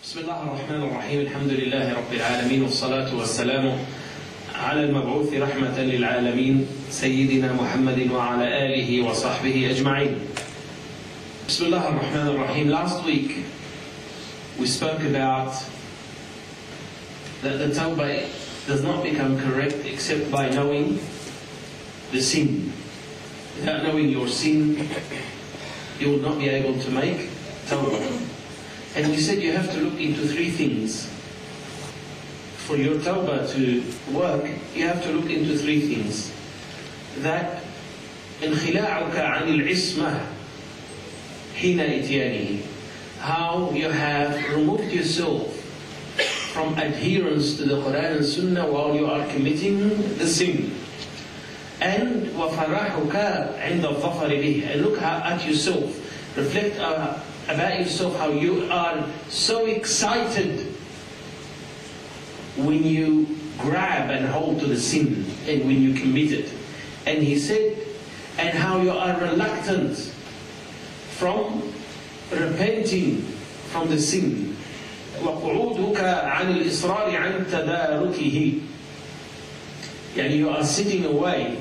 بسم الله الرحمن الرحيم. الحمد لله رب العالمين، والصلاة والسلام على المبعوث رحمة للعالمين سيدنا محمد وعلى آله وصحبه أجمعين. بسم الله الرحمن الرحيم. Last week we spoke about that the tawbah does not become correct except by knowing the sin. Without knowing your sin, you will not be able to make tawbah. And we said you have to look into three things. For your tawbah to work, you have to look into three things. That انخلاعك عن العصمة حين إتيانه, how you have removed yourself from adherence to the Quran and Sunnah while you are committing the sin. And وفرحك عند الظفر به, and look at yourself, reflect about yourself, how you are so excited when you grab and hold to the sin and when you commit it. And he said, and how you are reluctant from repenting from the sin. وقعودك عن الإصرار عن تداركه, يعني you are sitting away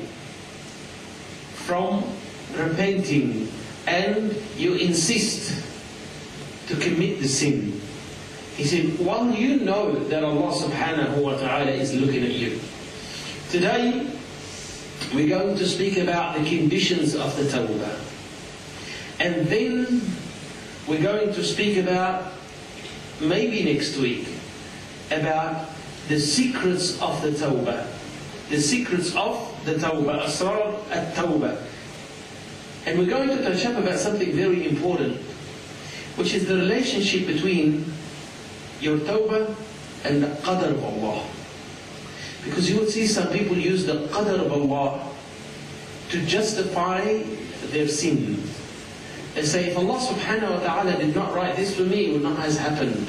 from repenting and you insist to commit the sin. He said, while you know that Allah subhanahu wa ta'ala is looking at you. Today we're going to speak about the conditions of the tawbah. And then we're going to speak about, maybe next week, about the secrets of the tawbah. The secrets of the tawbah, asrar at-tawbah. And we're going to touch up about something very important, which is the relationship between your tawbah and the qadr of Allah. Because you would see some people use the qadr of Allah to justify their sin. They say, if Allah subhanahu wa ta'ala did not write this for me, it would not have happened.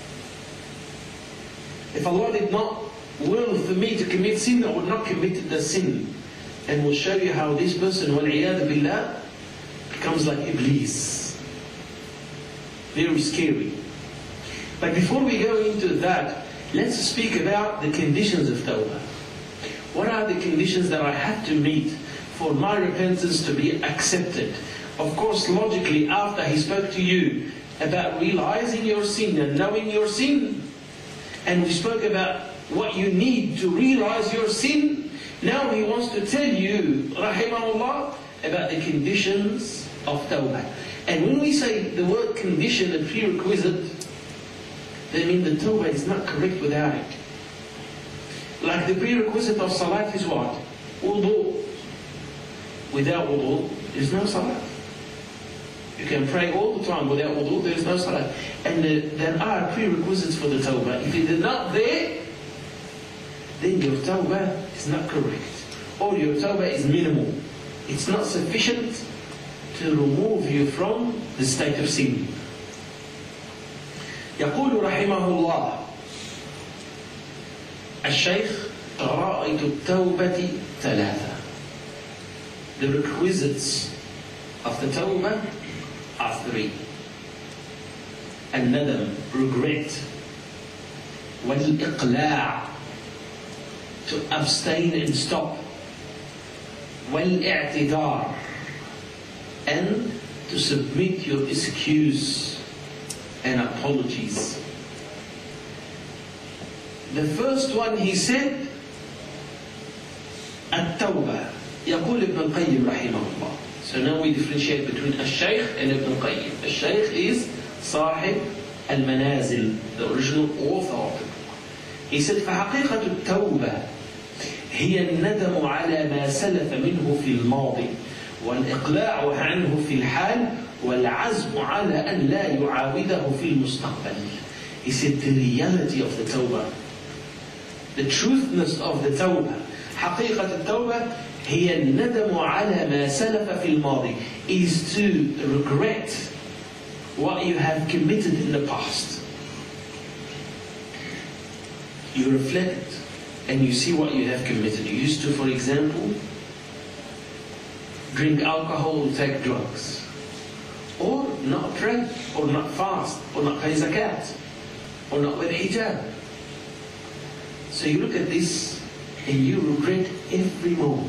If Allah did not will for me to commit sin, I would not commit the sin. And we'll show you how this person, wal-iyadhu billah, becomes like Iblis. Very scary. But before we go into that, let's speak about the conditions of tawbah. What are the conditions that I have to meet for my repentance to be accepted? Of course, logically, after he spoke to you about realizing your sin and knowing your sin, and we spoke about what you need to realize your sin, now he wants to tell you, rahimahullah, about the conditions of tawbah. And when we say the word condition, a prerequisite, they mean the tawbah is not correct without it. Like the prerequisite of salat is what? Wudu. Without wudu, there is no salat. You can pray all the time without wudu, there is no salat. And there are prerequisites for the tawbah. If it is not there, then your tawbah is not correct. Or your tawbah is minimal. It's not sufficient to remove you from the state of sin. يقول رحمه الله الشيخ غرائط التوبة ثلاثة. The requisites of the tawbah are three. الندم, regret. والإقلاع, to abstain and stop. والاعتذار, and to submit your excuse and apologies. The first one he said, التوبة. يقول ابن القيم رحمه الله. So now we differentiate between الشيخ and Ibn al-Qayyim. الشيخ is صاحب المنازل, the original author of it. He said, فحقيقة التوبة هي الندم على ما سلف منه في الماضي والإقلاع عنه في الحال والعزم على أن لا يعاوده في المستقبل. He said the reality of the tawbah, the truthness of the tawbah, حقيقة التوبة هي الندم على ما سلف في الماضي, is to regret what you have committed in the past. You reflect and you see what you have committed. You used to, for example, drink alcohol or take drugs, or not pray, or not fast, or not pay zakat. or not wear the hijab. So you look at this and you regret every moment.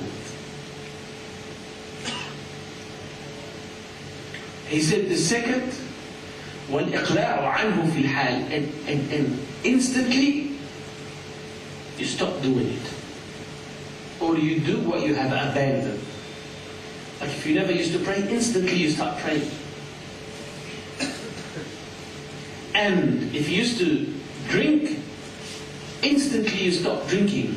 He said the second, وَالْإِقْلَاعُ عَنْهُ فِي الْحَالِ, and instantly you stop doing it. Or you do what you have abandoned. Like if you never used to pray, instantly you start praying. And if you used to drink, instantly you stop drinking.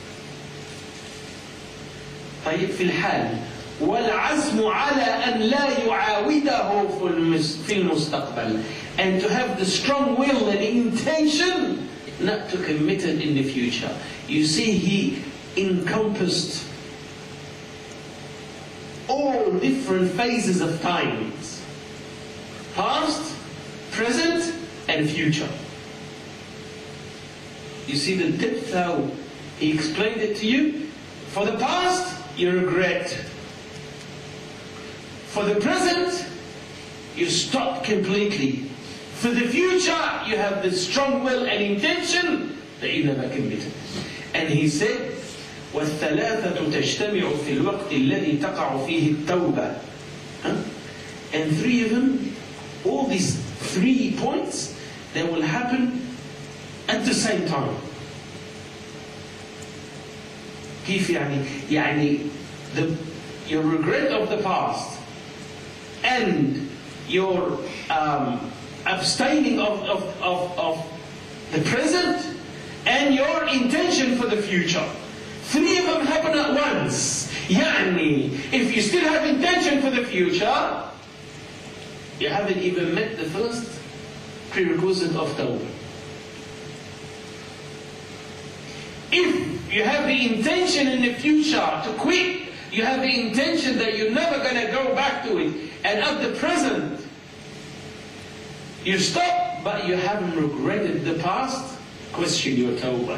طيب في الحال والعزم على أن لا يعاوده في المستقبل, and to have the strong will and intention not to commit it in the future. You see, he encompassed all different phases of times: past, present, and future. You see the depth how he explained it to you? For the past, you regret. For the present, you stop completely. For the future, you have the strong will and intention that you never committed. And he said, وَالثَّلَاثَةُ تَجْتَمِعُ فِي الْوَقْتِ الَّذِي تَقَعُ فِيهِ التَّوْبَةِ. And three of them, all these 3 points, they will happen at the same time. كيف يعني your regret of the past and your abstaining of the present and your intention for the future. 3 of them happen at once. يعني if you still have intention for the future, you haven't even met the first prerequisite of tawbah. If you have the intention in the future to quit, you have the intention that you're never going to go back to it, and at the present you stop, but you haven't regretted the past, question your tawbah.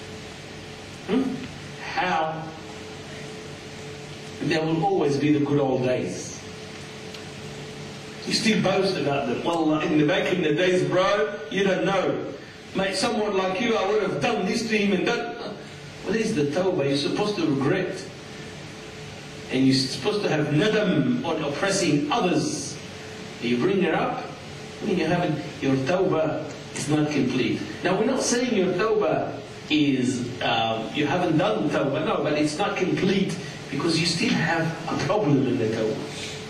How? There will always be the good old days. You still boast about them. Well, in the back in the days, bro, you don't know. Mate, someone like you, I would have done this to him and that. Well, there's the tawbah. You're supposed to regret. And you're supposed to have nadam on oppressing others. You bring it up, when you haven't, your tawbah is not complete. Now, we're not saying your tawbah is, you haven't done tawbah, no, but it's not complete because you still have a problem in the tawbah.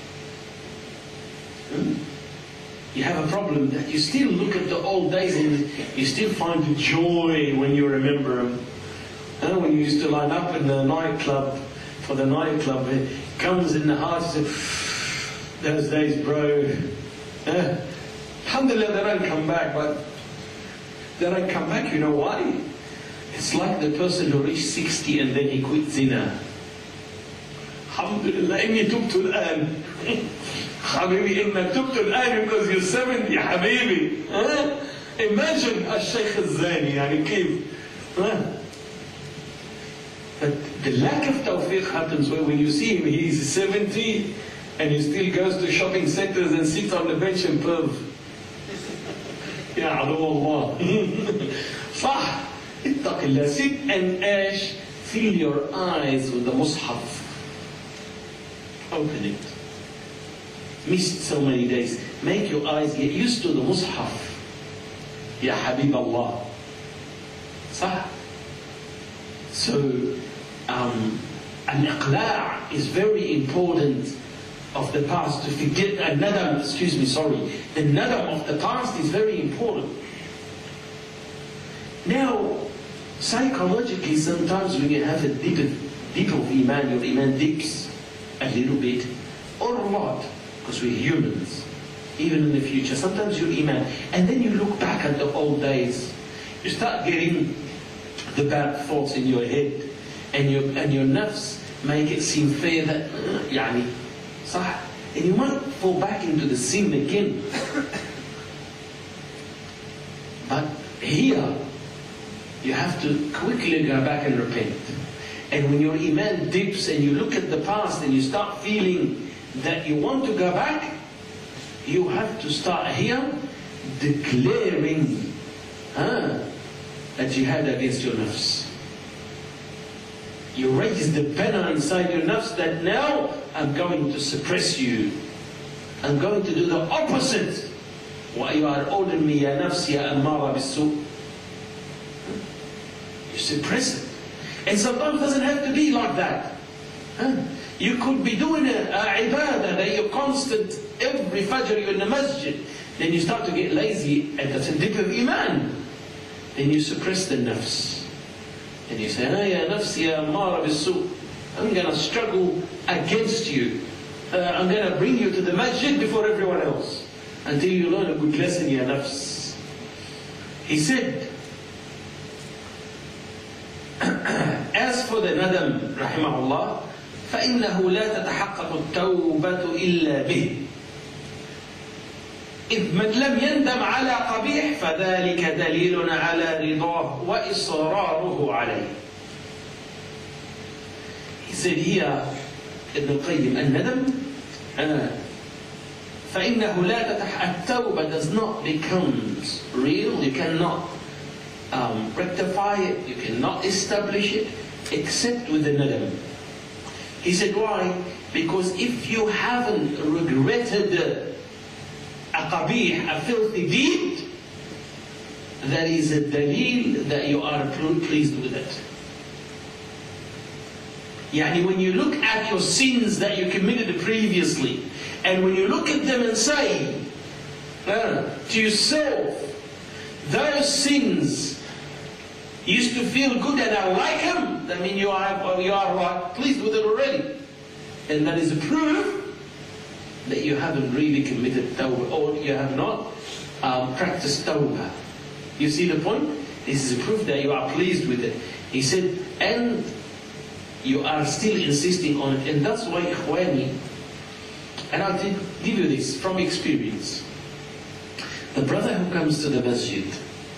You have a problem that you still look at the old days and you still find the joy when you remember them. When you used to line up in the nightclub, for the nightclub, it comes in the heart and says, those days, bro. Alhamdulillah, they don't come back, but they don't come back, you know why? It's like the person who reached 60 and then he quit zina. Alhamdulillah, inni tubtu al-an. Habibi, inna tubtu al-an because you're 70, Habibi. Imagine al-Shaykh al-Zani, yani kif. But the lack of tawfiq happens when you see him, he's 70 and he still goes to shopping centers and sits on the bench and perv. Ya Allah. Sah, ittaqillah, sit and ash, fill your eyes with the mushaf. Open it. Missed so many days. Make your eyes get used to the mushaf. Ya Habib Allah. Sah. So, al-iqla' is very important of the past. To forget the nadam of the past is very important. Now, psychologically, sometimes when you have a dip of iman, your iman dips a little bit, or a lot, because we're humans, even in the future. Sometimes your iman, and then you look back at the old days, you start getting the bad thoughts in your head, and your nafs make it seem fair that, yani, sah, and you might fall back into the sin again. But here, you have to quickly go back and repent. And when your iman dips and you look at the past and you start feeling that you want to go back, you have to start here declaring a jihad against your nafs. You raise the banner inside your nafs that now I'm going to suppress you. I'm going to do the opposite. What you are ordering me, ya nafs, ya ammara bis-su'. You suppress it. And sometimes it doesn't have to be like that. You could be doing a ibadah that you're constant, every fajr you're in the masjid. Then you start to get lazy, and that's a dip of iman. Then you suppress the nafs. And you say, ya nafs, ya ammara bis-su'. I'm going to struggle against you. I'm going to bring you to the masjid before everyone else. Until you learn a good lesson, ya nafs. He said, as for the nadam, rahimahullah, فإنه لا تتحقق التوبة إلا به. إذ من لم يندم على قبيح فذلك دليل على رضاه وإصراره عليه. He said here, Ibn al-Qayyim, الندم فإنه لا تتحقق التوبة does not become real. You cannot rectify it. You cannot establish it except with the nadam. He said, why? Because if you haven't regretted a qabih, a filthy deed, that is a dalil that you are pleased with it. Yani when you look at your sins that you committed previously, and when you look at them and say to yourself, those sins used to feel good and I like them, that means you are pleased with it already. And that is a proof that you haven't really committed tawbah, or you have not practiced tawbah. You see the point? This is a proof that you are pleased with it. He said, and you are still insisting on it. And that's why, ikhwani, and I'll give you this from experience. The brother who comes to the masjid,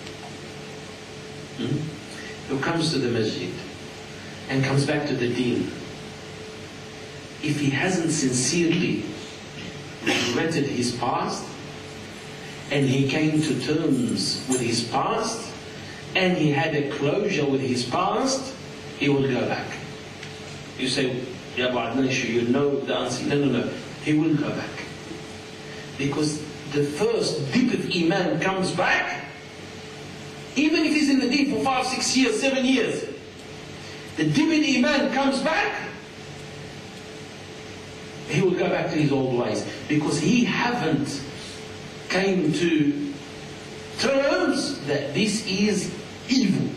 who comes to the masjid and comes back to the deen, if he hasn't sincerely regretted his past, and he came to terms with his past, and he had a closure with his past, he will go back. You say, yeah, but I'm not sure you know the answer. No. He will go back. Because the first dip of iman comes back, even if he's in the deen for 5, 6 years, 7 years. The dip in iman comes back, he will go back to his old ways. Because he haven't came to terms that this is evil.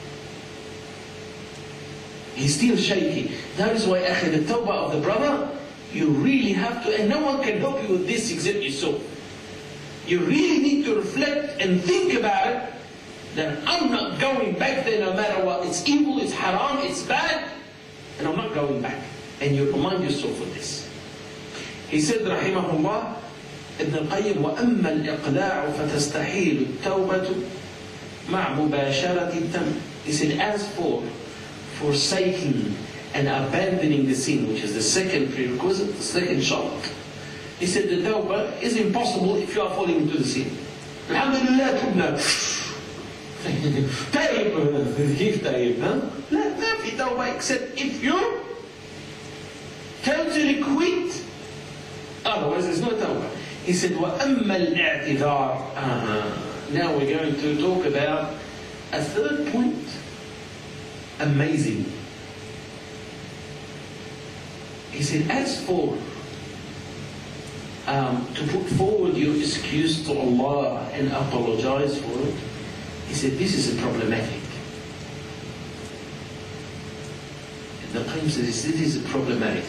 He's still shaky. That is why, akhi, the tawbah of the brother, you really have to, and no one can help you with this except yourself. You really need to reflect and think about it, that I'm not going back there no matter what. It's evil, it's haram, it's bad, and I'm not going back. And you remind yourself of this. He said, rahimahullah, Ibn al-Qayyim, وَأَمَّا الْإِقْلَاعُ فَتَسْتَحِيلُ التَّوْبَةُ مَعْ مُبَاشَرَةِ التَّمْ. He said, as for forsaking and abandoning the sin, which is the second prerequisite, the second shart, he said the tawbah is impossible if you are falling into the sin. Alhamdulillah, tubna. Taib, taib, لا في tawbah except if you totally quit. Otherwise there's no tawbah. He said, وَأَمَّا الْإِعْتِذَارُ. Now we're going to talk about a third point. Amazing. He said, as for to put forward your excuse to Allah and apologize for it, he said, this is problematic. The Qayyim says, this is problematic.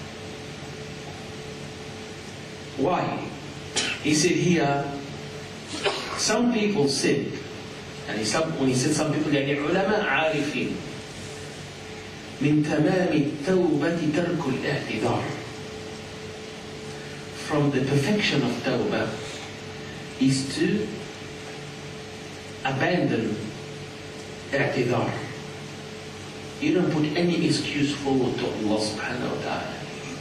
Why? He said here, some people said, and when he said some people, يعني علماء عارفين من تمام التوبة ترك الاعتذار. From the perfection of tawbah is to abandon i'tidar. You don't put any excuse forward to Allah subhanahu wa ta'ala.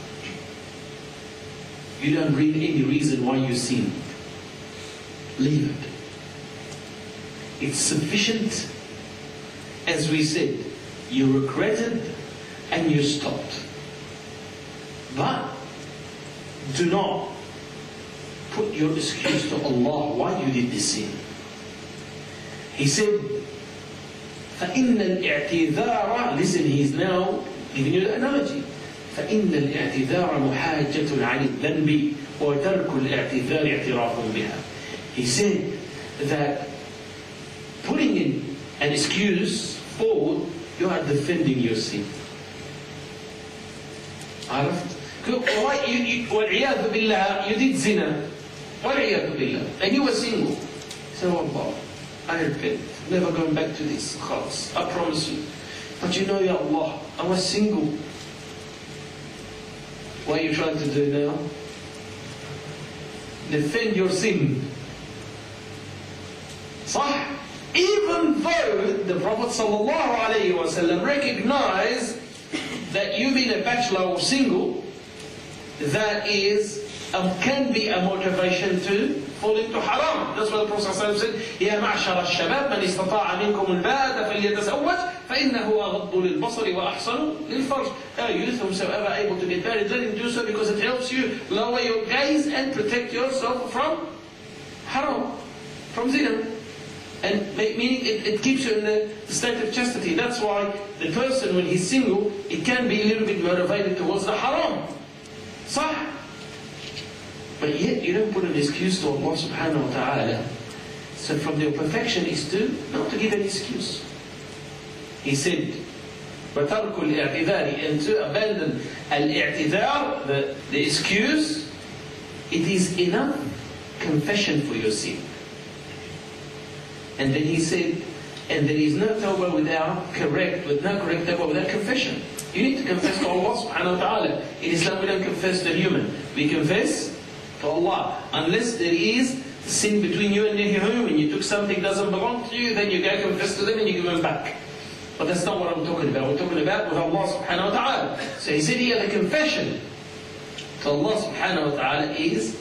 You don't bring any reason why you sin. Leave it. It's sufficient. As we said, you regretted and you stopped. But do not put your excuse to Allah why you did this sin. He said, فَإِنَّ الْإِعْتِذَارَ, listen, he is now giving you the analogy. فَإِنَّ الْإِعْتِذَارَ مُحَاجَّةٌ عَلِ الذَّنْبِ وَتَرْكُ الْإِعْتِذَارِ اعْتِرَافٌ بِهَا. He said that putting in an excuse forward, you are defending your sin. عرفت؟ وَالْعِيَاذُ بِاللَّهِ, you did zina. وَالْعِيَاذُ بِاللَّهِ. And you were single. So Allah, I repent. Never going back to this. Khalas. I promise you. But you know, Ya Allah, I was single. What are you trying to do now? Defend your sin. صح? Even though the Prophet ﷺ recognized that you being a bachelor or single, that is, can be a motivation to fall into haram. That's what the Prophet ﷺ said, يا معشر الشباب من استطاع منكم الباءة فليتزوج فإنه أغض للبصر وأحسن للفرج. Youth whosoever able to get married, let him do so because it helps you lower your gaze and protect yourself from haram, from zina. And meaning it keeps you in the state of chastity. That's why the person, when he's single, it can be a little bit motivated towards the haram. صح? But yet you don't put an excuse to Allah subhanahu wa ta'ala. So from their perfection is to not to give an excuse. He said, وَتَرْكُ الْإِعْتِذَارِ, and to abandon al-i'tidhar, the excuse, it is enough confession for your sin. And then he said, and there is no tawbah without no correct tawbah without confession. You need to confess to Allah subhanahu wa ta'ala. In Islam we don't confess to human. We confess to Allah. Unless there is sin between you and your human. You took something that doesn't belong to you, then you go confess to them and you give them back. But that's not what I'm talking about. We're talking about with Allah subhanahu wa ta'ala. So he said here the confession to Allah subhanahu wa ta'ala is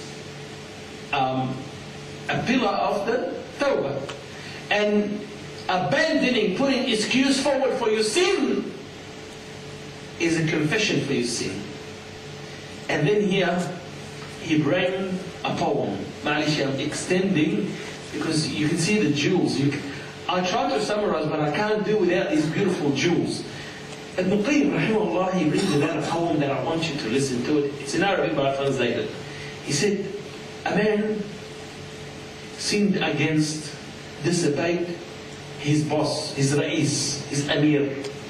a pillar of the tawbah. And abandoning, putting excuse forward for your sin is a confession for your sin. And then here he bring a poem. Ma'alish, I'm extending because you can see the jewels. I try to summarize, but I can't do without these beautiful jewels. Ibn Qayyim rahimahullah, he brings about a poem that I want you to listen to it. It's in Arabic, but I translated. He said, a man sinned against, disobeyed his boss, his Ra'is, his Amir.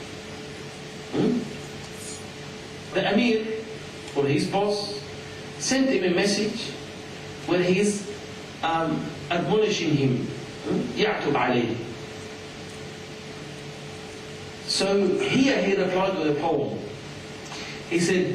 The Amir, or his boss, sent him a message where he is admonishing him. يعتب عليه. So here he replied with a poem. He said,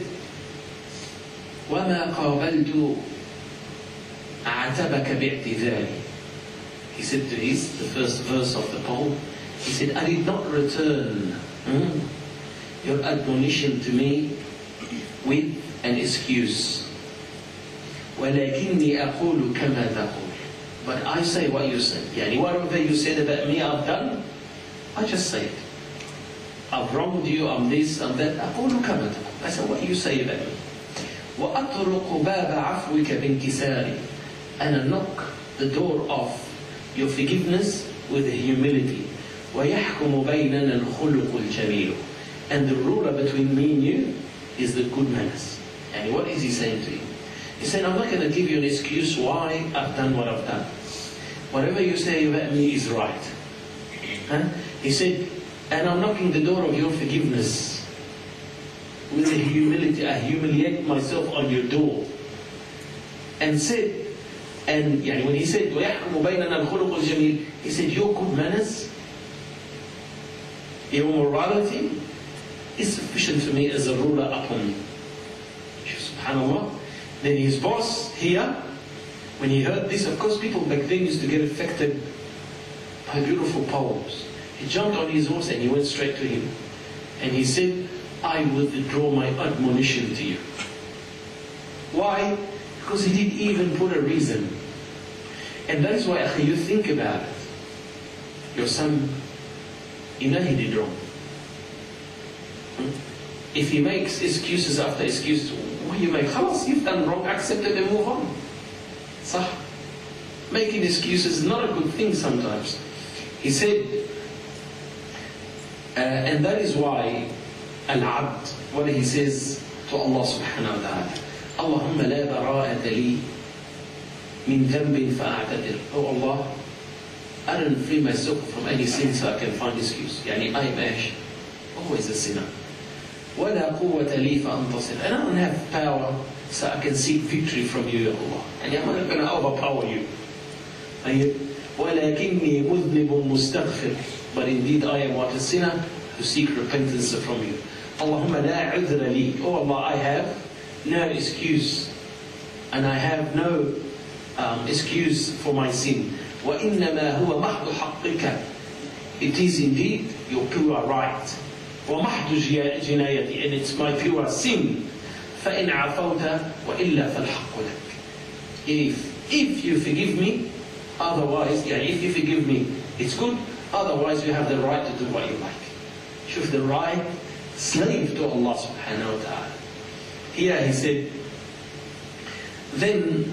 وَمَا قَابَلْتُ أَعْتَبَكَ بِاعْتِذَارِ. He said to the first verse of the poem, he said, I did not return your admonition to me with an excuse. وَلَكِنِّي أَقُولُ كَمَا تَقُولُ. But I say what you say. Yani whatever you said about me, I've done, I just say it. I've wronged you, I'm this, I'm that. أقول كما تقول. I say what you say about me. وَأَطْرُقُ بَابَ عَفْوِكَ بِانْكِسَارِ. And I knock the door of your forgiveness with humility. وَيَحْكُمُ بَيْنَنَا الْخُلُقُ الْجَمِيلُ. And the ruler between me and you is the good manners. And what is he saying to you? He's saying, I'm not going to give you an excuse why I've done what I've done. Whatever you say about me is right. He said, and I'm knocking the door of your forgiveness with humility. I humiliate myself on your door. And said, and when he said, وَيَحْكُمُ بَيْنَنَا الْخُلُقُ الْجَمِيلُ, he said, your good manners, your morality is sufficient for me as a ruler upon me. SubhanAllah. Then his boss here, when he heard this, of course people back then used to get affected by beautiful poems. He jumped on his horse and he went straight to him. And he said, I withdraw my admonition to you. Why? Because he didn't even put a reason. And that is why, you think about it. your son, you know he did wrong. If he makes excuses after excuses, what you make? Khalas, you've done wrong, accept it and move on. Sah. Making excuses is not a good thing sometimes. He said, and that is why Al-Abd, what he says to Allah subhanahu wa ta'ala, Allahumma la bara'ata li min dhanbin fa'a'tadir. Oh Allah, I don't free myself from any sin so I can find excuse. Yani I am always a sinner. وَلَا قُوَّةَ لِي فَأَنْتَصِرْ. And I don't have power so I can seek victory from you, Ya Allah. And I'm not going to overpower you. وَلَكِنِّي مُذْنِبٌ مُسْتَغْفِرٌ. But indeed I am what? A sinner who seek repentance from you. Allahumma la udhra li. Oh Allah, I have no excuse. And I have no excuse for my sin. وَإِنَّمَا هُوَ مَحْضُ حَقِّكَ. It is indeed your pure right. وَمَحْضُ جِنَايَتِ. And it's my pure sin. فَإِنْ عَفَوْتَ وَإِلَّا فَالْحَقُّ لَكَ. If you forgive me, otherwise, if you forgive me, it's good. Otherwise, you have the right to do what you like. Shuf, the right slave to Allah subhanahu wa ta'ala. Here he said, then,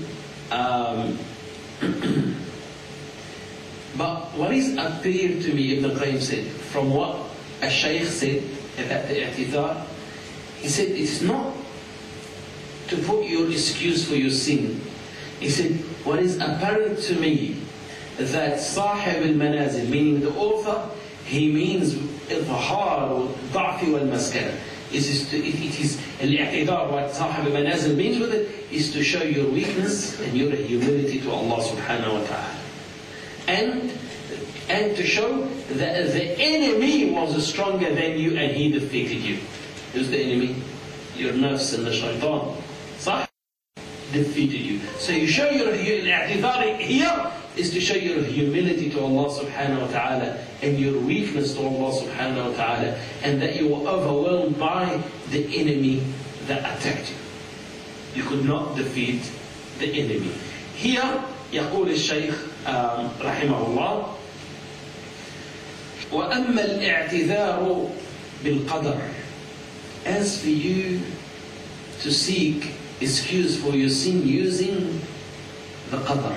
but what is appeared to me, Ibn Qayyim said, from what a shaykh said about the i'tidar, he said, it's not to put your excuse for your sin. He said, what is apparent to me, that Sahib al-Manazil, meaning the author, he means إظهار الضعف والمسكنة. It is al-i'tidar, what Sahib al-Manazil means with it, is to show your weakness and your humility to Allah subhanahu wa ta'ala. And to show that the enemy was stronger than you and he defeated you. Who's the enemy? Your nafs and the shaitan. Sah? Defeated you. So you show your i'tidar here is to show your humility to Allah subhanahu wa ta'ala and your weakness to Allah subhanahu wa ta'ala, and that you were overwhelmed by the enemy that attacked you. You could not defeat the enemy. Here, يقول الشيخ رحمه الله, وَأَمَّا الْإِعْتِذَارُ بِالْقَدَرِ. As for you to seek excuse for your sin using the qadar.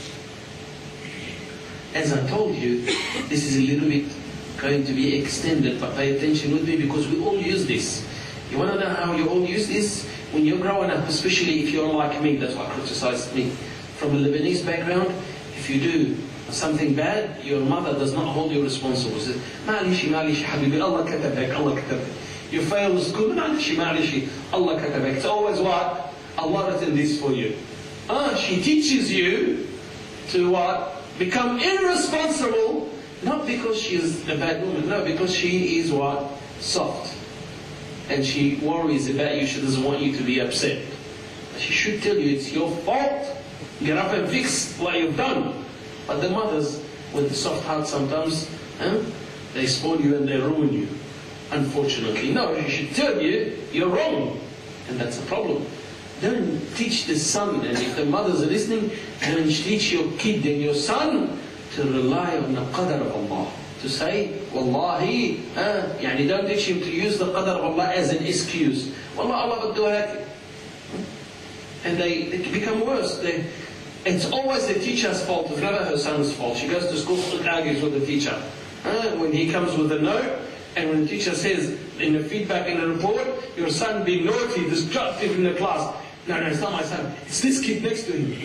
As I told you, this is a little bit going to be extended, but pay attention with me because we all use this. You want to know how you all use this? When you're growing up, especially if you're like me, that's what criticized me. From a Lebanese background, if you do something bad, your mother does not hold you responsible. She says, Ma'alishi, habibi, Allah katabak, Allah katabak. You fail school, Ma'alishi, Allah katabak. It's always what? Allah written this for you. She teaches you to what? Become irresponsible, not because she is a bad woman, no, because she is what? Soft. And she worries about you, she doesn't want you to be upset. She should tell you it's your fault. Get up and fix what you've done. But the mothers, with the soft heart sometimes, they spoil you and they ruin you. Unfortunately. No, she should tell you, you're wrong. And that's a problem. Don't teach the son, and if the mothers are listening, don't teach your kid and your son to rely on the qadr of Allah. To say, Wallahi, don't teach him to use the qadr of Allah as an excuse. Wallah, Allah do it. And they become worse. It's always the teacher's fault, it's never her son's fault. She goes to school and argues with the teacher. When he comes with a note, and when the teacher says in the feedback in the report, your son being naughty, destructive in the class. No, it's not my son. It's this kid next to him.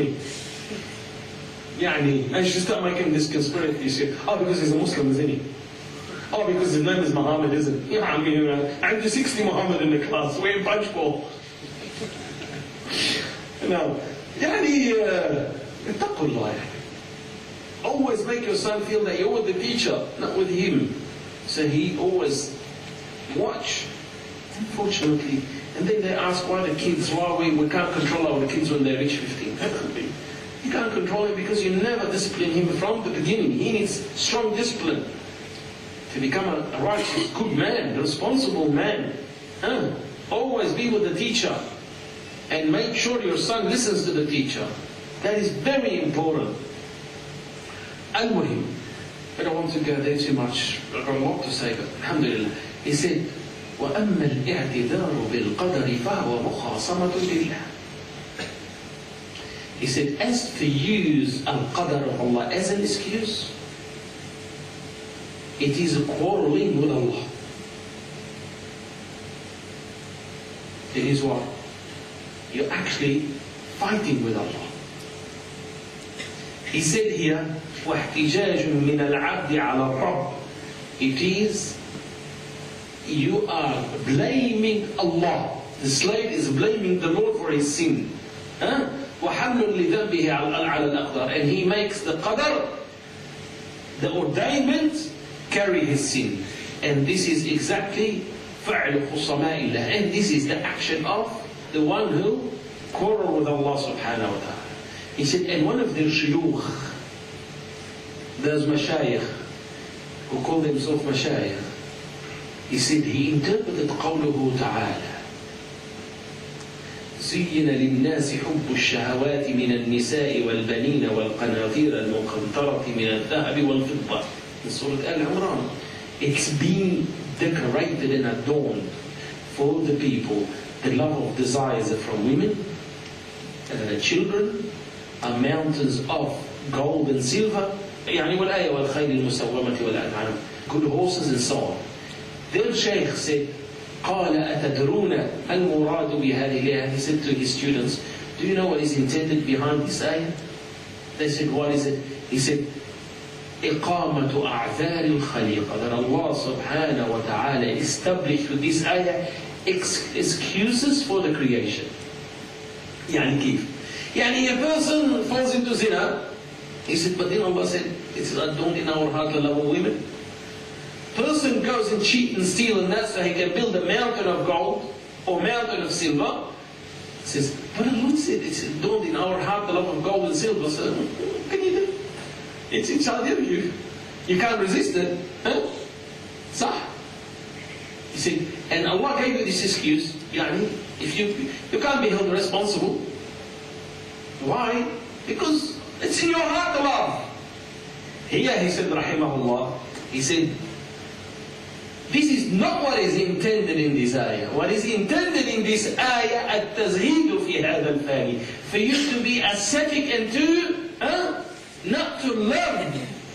And she start making this conspiracy. Because he's a Muslim, isn't he? Because his name is Muhammad, isn't it? I'm the 60 Muhammad in the class. We're in punch ball. اتقوا الله. Always make your son feel that you're with the teacher, not with him. So he always watch. Unfortunately. And then they ask why we can't control our kids when they reach 15. You can't control him because you never discipline him from the beginning. He needs strong discipline to become a righteous, good man, a responsible man. Always be with the teacher. And make sure your son listens to the teacher. That is very important. Al-Muhim. I don't want to go there too much. I've got a lot to say, but alhamdulillah. He said, وَأَمَّا الْإِعْتِذَارُ بِالْقَدَرِ فَهُوَ مُخَاصَمَةٌ لِلَّهِ. He said, as to use al-qadar of Allah as an excuse, it is a quarreling with Allah. It is what? You're actually fighting with Allah. He said here, وَاحْتِجَاجٌ مِنَ الْعَبْدِ عَلَى الرَّبِّ. It is, you are blaming Allah. The slave is blaming the Lord for his sin. وَحَمْلٌ لِذَنْبِهِ عَلَى الْأَقْدَارِ. And he makes the qadar, the ordainment, carry his sin. And this is exactly فَعْلُ خُصَمَاءِ اللَّهِ. And this is the action of the one who quarrel with Allah subhanahu wa ta'ala. He said, and one of their shuyukh, those mashayikh, who call themselves mashayikh, he said, he interpreted قوله تعالى زين للناس حب الشهوات من النساء والبنين والقناطير المقنطرة من الذهب والفضة. In Surah Al-Imran, it's been decorated and adorned for the people. The love of desires from women, children, mountains of gold and silver, يعني والآية والخيل المسومة والأنعام, good horses and so on. Their Shaykh said, قال أتدرون المراد بهذه الآية. He said to his students, do you know what is intended behind this ayah? They said, what is it? He said, إقامة أعذار الخليقة. That Allah subhanahu wa ta'ala established with this ayah excuses for the creation. يعني كيف? يعني a person falls into zina. He said, but then Allah said, it's adorned in our heart the love of women. Person goes and cheat and steal and that so he can build a mountain of gold or mountain of silver. He says, but Allah said it's adorned in our heart the love of gold and silver. So what can you do? It's inside of you. You can't resist it. Huh? Sah. He said, and Allah gave you this excuse. Yani, if you can't be held responsible. Why? Because it's in your heart the love. Here he said, rahimahullah, he said, this is not what is intended in this ayah. What is intended in this ayah, التزهيد في هذا الفاني. For you to be ascetic and to, not to love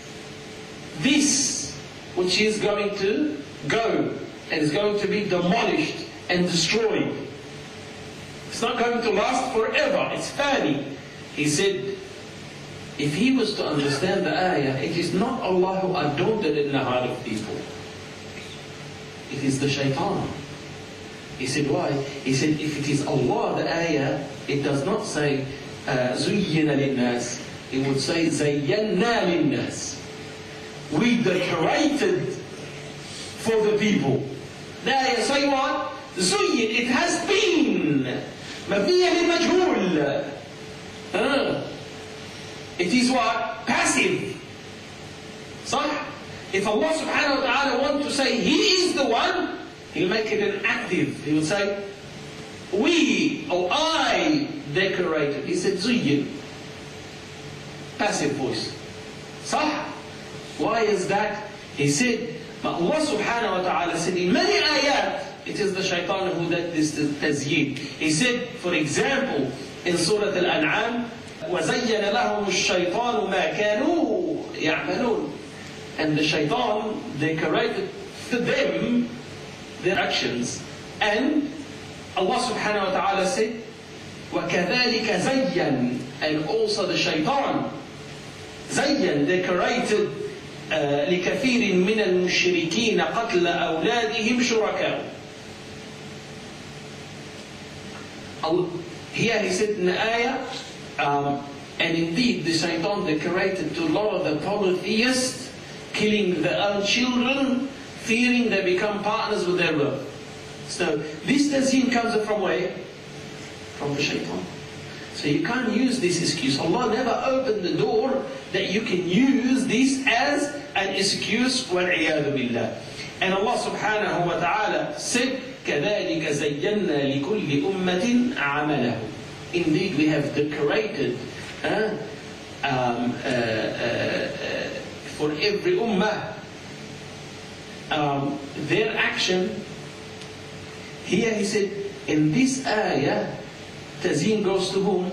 this which is going to go and is going to be demolished and destroyed. It's not going to last forever. It's fani. He said, if he was to understand the ayah, it is not Allah who adorned it in the heart of people. It is the shaitan. He said, why? He said, if it is Allah, the ayah, it does not say, زُيِّنَ لِلنَّاسِ. It would say, زَيَّنَّا لِلنَّاسِ. We decorated for the people. The ayah say what? زُيِّن. It has been. مَبْنِيَ لِلْمَجْهُولِ. It is what? Passive. صح? If Allah subhanahu wa ta'ala wants to say He is the one, He'll make it an active. He will say, we or I decorated. He said, زُيِّن. Passive voice. صح? Why is that? He said, but Allah subhanahu wa ta'ala said in many ayat, it is the shaitan who did this tazyin. He said, for example, in Surah Al-An'am, وَزَيَّنَ لَهُمُ الشَّيْطَانُ مَا كَانُوا يَعْمَلُونَ. And the shaitan decorated for them their actions. And Allah subhanahu wa ta'ala said, وَكَذَلِكَ زَيَّن. And also the shaitan, زَيَّن, decorated لِكَثِيرٍ مِنَ الْمُشْرِكِينَ قَتْلَ أَوْلَادِهِمْ شُرَكَاءُ. Here he said in the ayah, and indeed the shaitan decorated to a lot of the polytheists, killing their own children, fearing they become partners with their love. So this tazyin comes from where? From the shaitan. So you can't use this excuse. Allah never opened the door that you can use this as an excuse, وَالْعِيَاذُ بِاللَّهِ. And Allah subhanahu wa ta'ala said, كَذَلِكَ زَيَّنَّا لِكُلِّ أُمَّةٍ عَمَلَهُ. Indeed, we have decorated for every ummah, their action. Here he said, in this ayah, tazeen goes to whom?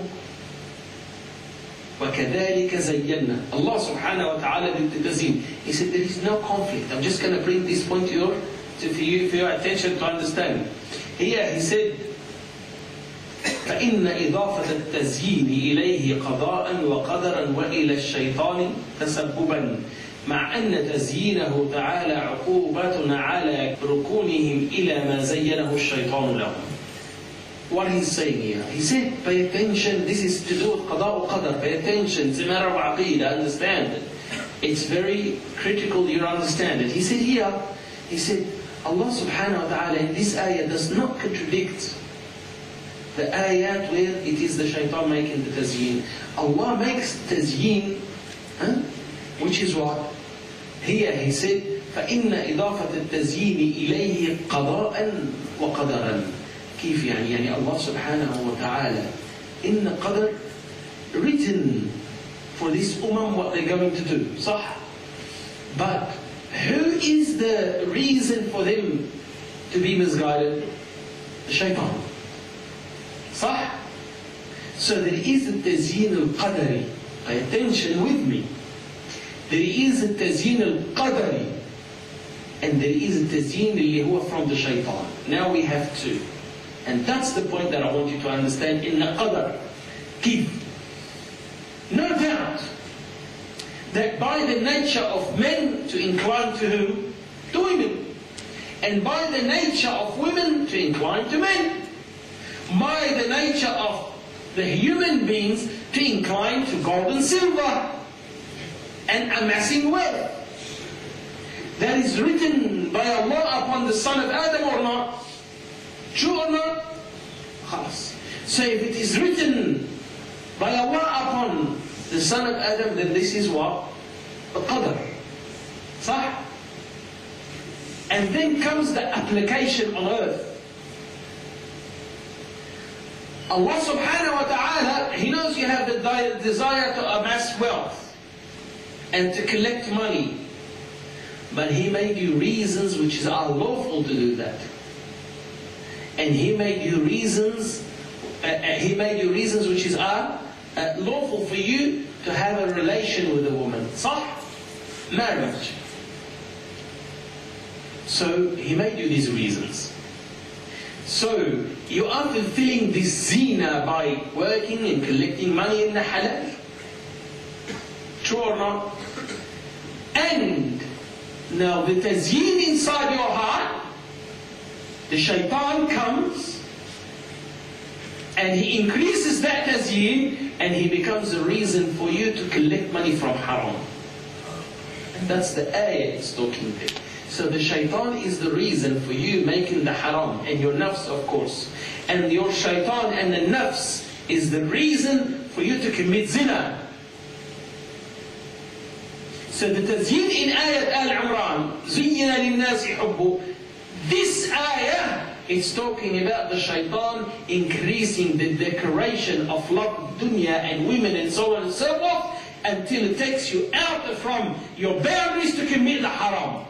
وَكَذَلِكَ زَيَّنَّا. Allah subhanahu wa ta'ala did the tazeen. He said, there is no conflict. I'm just going to bring this point for your attention to understand. Here he said, فإن إضافة التزيين إليه قضاء وقدرا وإلى الشيطان تسببا مع أن تزيينه تعالى عقوبة على ركونهم إلى ما زينه الشيطان لهم. What he's saying here, he said, pay attention, this is to do with qada wa qadar, pay attention, it's a matter of aqeedah, understand it. It's very critical you understand it. He said here, he said, Allah subhanahu wa ta'ala in this ayah does not contradict the ayat where it is the shaitan making the tazyin. Allah makes tazyin, which is what? Here he said, فَإِنَّ إِضَافَةَ التَّزْيِينِ إِلَيْهِ قَضَاءً وَقَدَرًا. كيف يعني Allah subhanahu wa ta'ala in the qadr written for this what they're going to do. صح? But who is the reason for them to be misguided? The shaitan. صح? So there is a tazyin al-qadari. Pay attention with me. There is a tazyin al-qadari and there is a tazyin اللي هو from the shaitan. Now we have two. And that's the point that I want you to understand in the qadar. Keep. No doubt that by the nature of men to incline to whom? To women. And by the nature of women to incline to men. By the nature of the human beings to incline to gold and silver and amassing wealth. That is written by Allah upon the son of Adam or not? True or not? Khalas. So if it is written by Allah upon the son of Adam, then this is what? The qadr. Sah? And then comes the application on earth. Allah subhanahu wa ta'ala, He knows you have the desire to amass wealth and to collect money. But He made you reasons which are lawful to do that. And He made you reasons which are lawful for you to have a relation with a woman. صح? Marriage. So He made you these reasons. So you are fulfilling this zina by working and collecting money in the halal. True or not? And now the tazyin inside your heart, the shaitan comes and he increases that tazyin and he becomes a reason for you to collect money from haram. And that's the ayah it's talking there. So the shaitan is the reason for you making the haram, and your nafs of course. And your shaitan and the nafs is the reason for you to commit zina. So the tazyin in ayat Al-Imran, زُيِّنَ لِلنَّاسِ حُبُّ. This ayah is talking about the shaitan increasing the decoration of love of dunya and women and so on and so forth until it takes you out from your boundaries to commit the haram.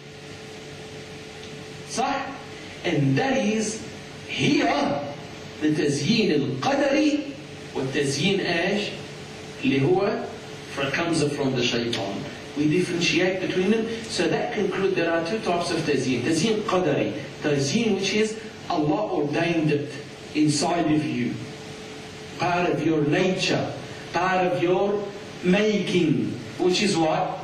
صح? And that is here the تزيين القدري والتزيين ايش؟ اللي هو comes from the shaitan. We differentiate between them. So that concludes there are two types of tazyin. Tazyin qadari. Tazyin which is Allah ordained it inside of you. Part of your nature. Part of your making. Which is what?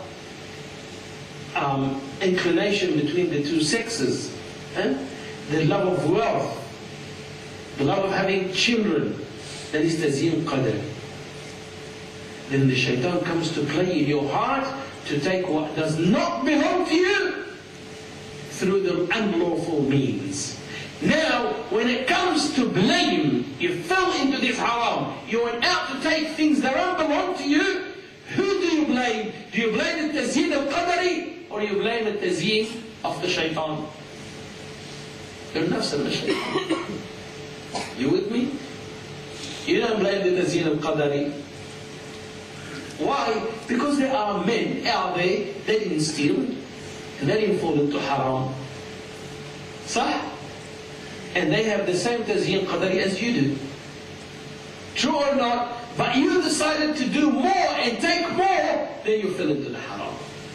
Inclination between the two sexes. The love of wealth. The love of having children. That is tazyin qadari. Then the shaitan comes to play in your heart to take what does not belong to you through the unlawful means. Now, when it comes to blame, you fell into this haram, you went out to take things that don't belong to you, who do you blame? Do you blame the tazyin al-qadari or you blame the tazyin of the shaitan? Your nafs and the shaitan. You with me? You don't blame the tazyin al-qadari. Why? Because there are men out there, they didn't steal, and they didn't fall into haram. صح? And they have the same tazyin qadari as you do. True or not? But you decided to do more and take more, then you fell into the haram.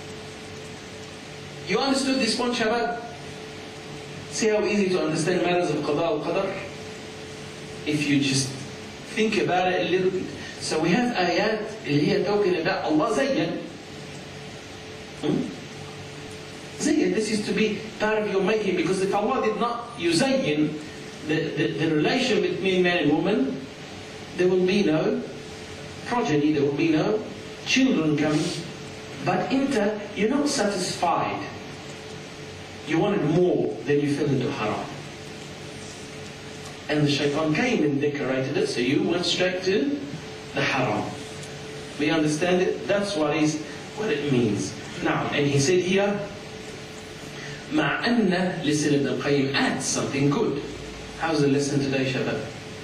You understood this one, Shabab? See how easy to understand matters of qada al-qadar? If you just think about it a little bit. So we have ayat اللي هي talking about Allah zayyan. Zayyan, this is to be part of your making, because if Allah did not yuzayyin the relation between man and woman, there will be no progeny, there will be no children coming. But you're not satisfied. You wanted more, then you fell into haram. And the shaitan came and decorated it, so you went straight to the haram. We understand it? That's what it means. Now, and he said here, مع أن, listen, Ibn al-Qayyim adds something good. How's the lesson today, Shabab?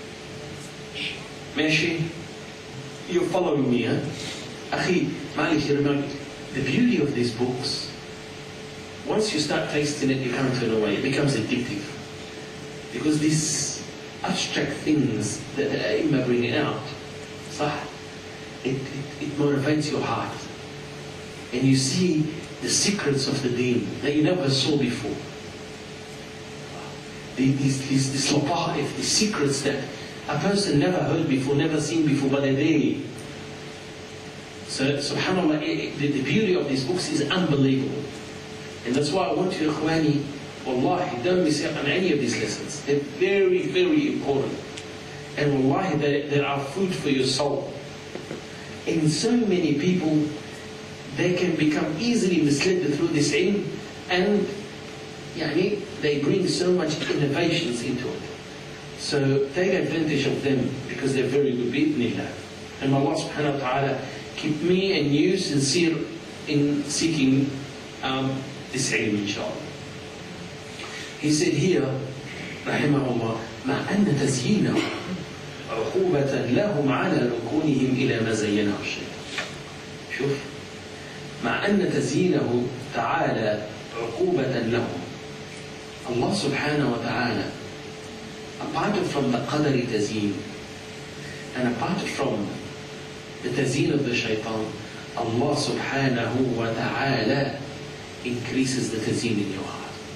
Meshi? You're following me, huh? Akhi, معلش, remember, the beauty of these books, once you start tasting it, you can't turn away. It becomes addictive. Because these abstract things that the Aimma bring out, it motivates your heart. And you see the secrets of the deen that you never saw before. These lataif, these secrets that a person never heard before, never seen before, but they're there. So, subhanAllah, the beauty of these books is unbelievable. And that's why I want you, Ikhwani, wallahi, don't miss out on any of these lessons. They're very, very important. And wallahi, they are food for your soul. And so many people, they can become easily misled through this ilm, and they bring so much innovations into it. So take advantage of them, because they're very good, bi'idhnillah. And Allah subhanahu wa ta'ala keep me and you sincere in seeking this ilm, inshallah. He said here, rahimahullah, مع أن تزيينه عقوبة لهم على ركونهم إلى ما زينه الشيطان. شوف، مع أن تزيينه تعالى عقوبة لهم. Allah subhanahu wa ta'ala, apart from the qadari tazeen, and apart from the tazeen of the shaitan, Allah subhanahu wa ta'ala increases the tazeen in your heart.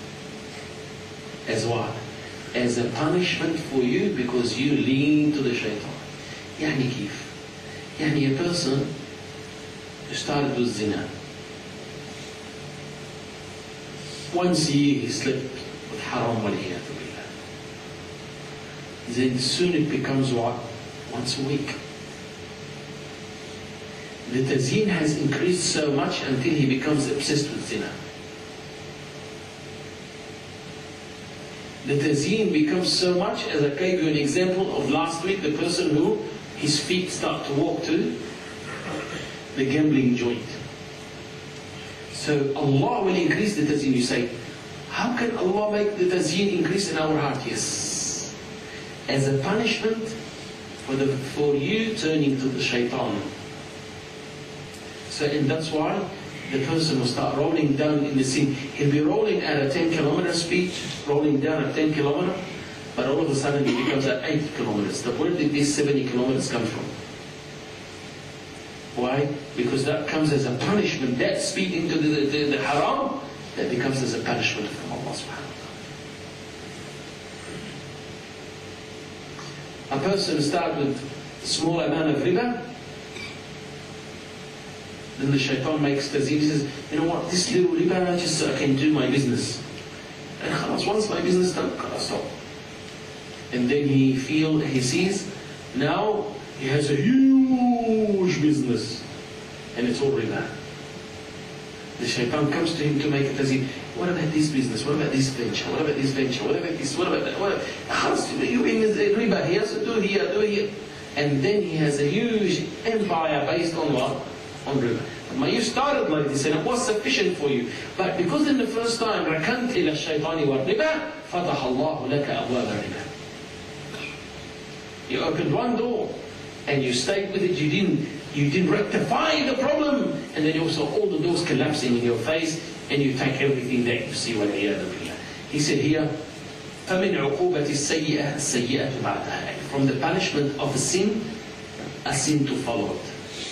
As what? As a punishment for you, because you lean to the shaitan. يعني كيف? يعني a person who started with zina. Once a year he slept with haram waliyatu billah. Then soon it becomes what? Once a week. The tazeen has increased so much until he becomes obsessed with zina. The tazeen becomes so much, as I gave you an example of last week, the person who his feet start to walk to the gambling joint. So Allah will increase the tazeen. You say, how can Allah make the tazeen increase in our heart? Yes. As a punishment for you turning to the shaitan. So, and that's why the person will start rolling down in the sin. He'll be rolling at a 10-kilometer speed, rolling down at 10 kilometers, but all of a sudden he becomes at 8 kilometers. Where did these 70 kilometers come from? Why? Because that comes as a punishment. That speed into the haram, that becomes as a punishment from Allah subhanahu wa ta'ala. A person starts with a small amount of riba, then the shaitan makes tazeen. He says, you know what, this little riba, just so I can do my business. And khalas, once my business done, khalas, stop. And then he sees, now he has a huge business, and it's all riba. The shaitan comes to him to make a tazeen. What about this business? What about this venture? What about this venture? What about this? What about that? Khalas, you're in riba here, so do here, do here. And then he has a huge empire based on what? On riba. But you started like this and it was sufficient for you. But because in the first time, رَكَنْتِ إِلَى الشَّيْطَانِ وَالرِّبَى فَتَحَ اللَّهُ لَكَ أَبْوَابَ الرِّبَى. You opened one door and you stayed with it. You You didn't rectify the problem. And then you saw all the doors collapsing in your face, and you take everything that you see. He said here, فَمِنْ عُقُوبَةِ السَّيِّئَةِ السَّيِّئَةُ بَعْدَهَا. From the punishment of a sin to follow it.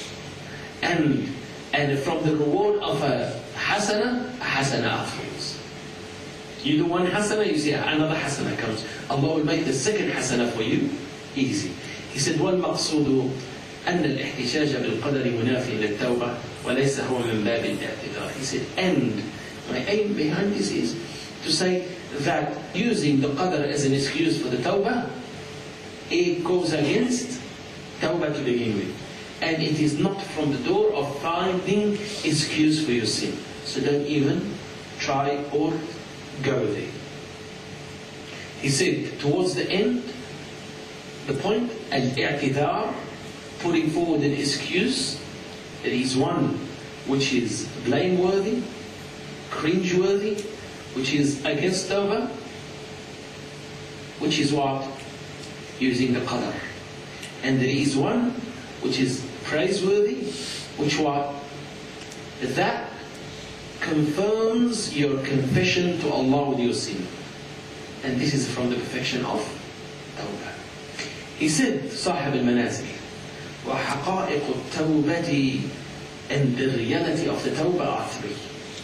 And from the reward of a hasana afterwards. You do one hasana, you see another hasana comes. Allah will make the second hasana for you easy. He said, وَالْمَقْصُودُ أَنَّ الْإِحْتِجَاجَ بِالْقَدَرِ مُنَافٍ لِلتَّوْبَةِ وَلَيْسَ هُوَ مِنْ بَابِ الْإِعْتِذَارِ. He said, and my aim behind this is to say that using the qadr as an excuse for the tawbah, it goes against tawbah to begin with. And it is not from the door of finding excuse for your sin. So don't even try or go there. He said, towards the end, the point, al-i'tidar, putting forward an excuse, that is one which is blameworthy, cringeworthy, which is against tawbah, which is what? Using the qadr. And there is one which is praiseworthy, which what? That confirms your confession to Allah with your sin. And this is from the perfection of tawbah. He said, صاحب المنازل, وحقائق التوبة, and the reality of the tawbah are three.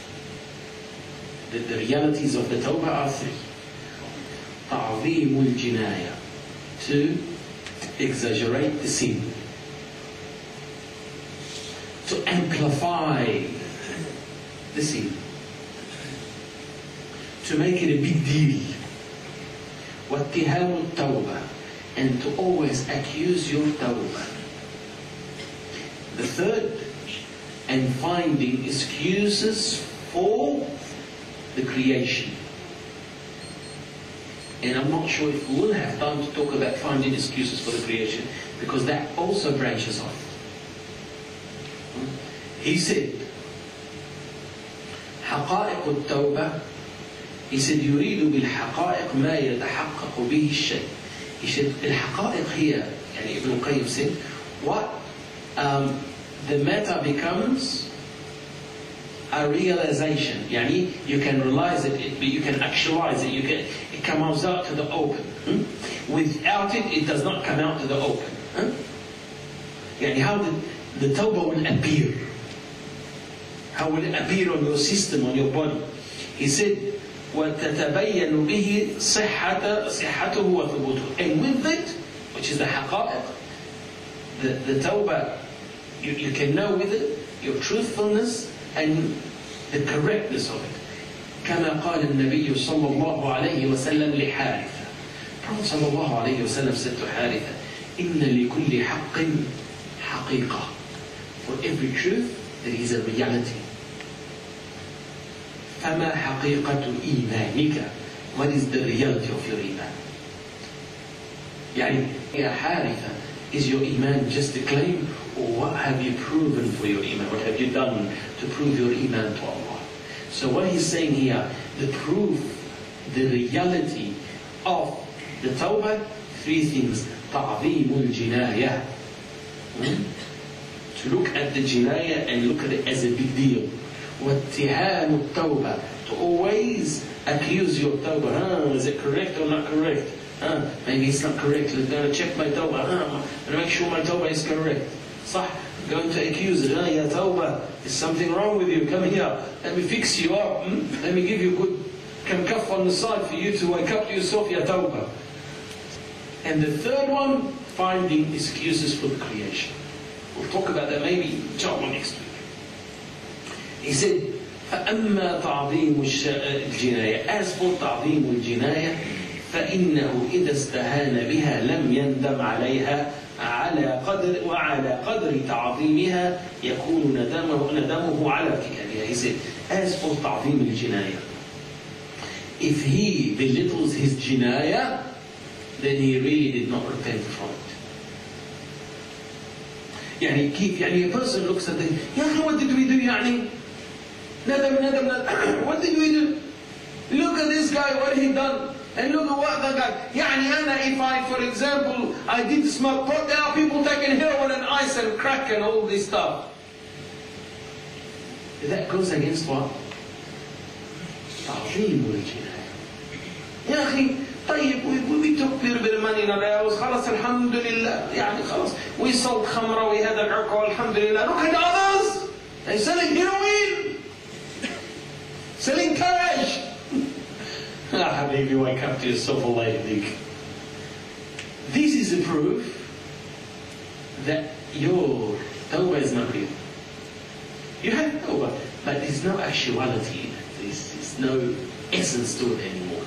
The realities of the tawbah are three. تعظيم الجناية, to exaggerate the sin, to amplify the sin, to make it a big deal. واتهام التوبة, and to always accuse your tawbah. The third, and finding excuses for the creation. And I'm not sure if we will have time to talk about finding excuses for the creation, because that also branches off. He said, حقائق التوبة, he said, يريد بالحقائق ما يتحقق به الشيء. He said, الحقائق here, يعني Ibn al-Qayyim said, what the matter becomes a realization. يعني you can realize it, you can actualize it, it comes out to the open. Without it, it does not come out to the open. يعني how the tawbah will appear. How will it appear on your system, on your body? He said, وَتَتَبَيَّنُ بِهِ صِحَّتُهُ وَثُبُوتُهُ. And with it, which is the haqa'iq, the tawbah, you can know with it your truthfulness and the correctness of it. كما قال النبي صلى الله عليه وسلم لحارثة. Prophet صلى الله عليه وسلم said to حارثة, إن لكل حق حقيقة. For every truth there is a reality. فما حقيقة إيمانك? What is the reality of your iman? يعني يا حارثة, is your iman just a claim, or what have you proven for your iman? What have you done to prove your iman to Allah? So what he's saying here, the proof, the reality of the tawbah, three things. تعظيم الجناية, to look at the jinayah and look at it as a big deal. واتهام التوبة, to always accuse your tawbah. Is it correct or not correct? Maybe it's not correct. I'm going to check my tawbah. I'm going to make sure my tawbah is correct. صح? I'm going to accuse it. Ya tawbah, there's something wrong with you. Come here. Let me fix you up. Let me give you a good kamkaf on the side for you to wake up to yourself, ya tawbah. And the third one, finding excuses for the creation. We'll talk about that maybe inshallah next week. He said, فأما تعظيم الجناية, as for تعظيم الجناية, فإنه إذا استهان بها لم يندم عليها وعلى قدر تعظيمها يكون ندمه على ارتكابها. He said, as for تعظيم الجناية, if he belittles his jinayah, then he really did not repent from it. يعني كيف؟ يعني a person looks at the, يا أخي, what did we do يعني? ندم. What did we do? Look at this guy, what he done. And look at what they got. If I, for example, I did smoke pot, there are people taking heroin and ice and crack and all this stuff. That goes against what? تعظيم الجناية. يا أخي طيب we took a little bit of money in our house خلاص الحمد لله خلاص we sold خمرة we had alcohol الحمد لله. Look at others, they're selling heroin, selling cash. Habibi, wake up to yourself, Allah yahdik. This is a proof that your tawbah is not real. You have tawbah, but there's no actuality in it. There's no essence to it anymore.